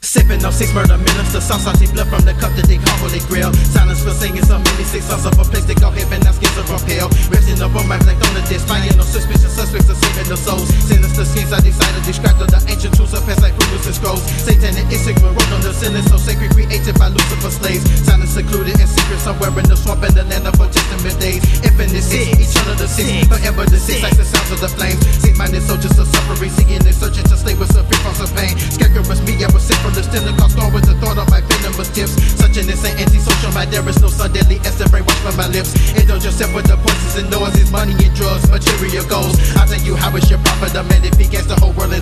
Sipping on 6 murder minister, saucy blood from the cup that they call Holy Grail. Silence for singing some many 6 songs of a place they call heaven, now skins are pale. Resting up on my black on the disc, finding no suspicious suspects of saving the souls. Sinister schemes I decided to describe the ancient tools of past like fruits and scrolls. Satan and Issachar wrote on the sinners, so sacred created by Lucifer's slaves. Silence secluded in secret somewhere in the swamp in the land of Old Testament days. Infinite six, eternal the six, forever the six, like the sounds of the flames. Six-minded soldiers of suffering, seeking and searching to slay with some free from some pain. Scarecrows me, I was sick from the Pentecost, gone with the thought of my venomous tips. Such an insane antisocial mind, there is no sun deadly as the brainwash from my lips. Indulge yourself with the poisons and noises, money and drugs, material goals. I'll tell you how it's your profit, the man that begins the whole world and